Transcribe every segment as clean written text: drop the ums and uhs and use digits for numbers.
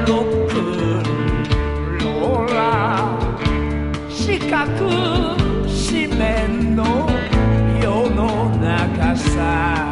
ロックンローラー四角四面の世の中さ。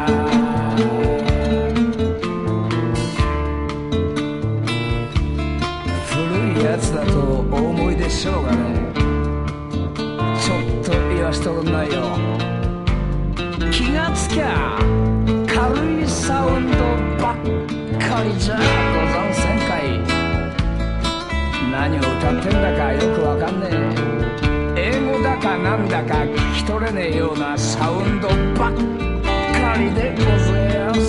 古いやつだとお思いでしょうがね、ちょっと言わしとくんないよ。気がつきゃ軽いサウンドばっかりじゃござんせんかい。何を歌ってんだかよくわかんねえ。英語だかなんだか聞き取れねえようなサウンドばっかりでございます。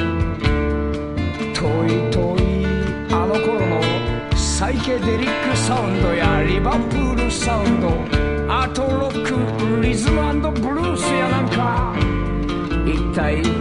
遠い遠いあの頃のサイケデリックサウンドやリバプールサウンド、アートロック、リズム&ブルースやなんか、一体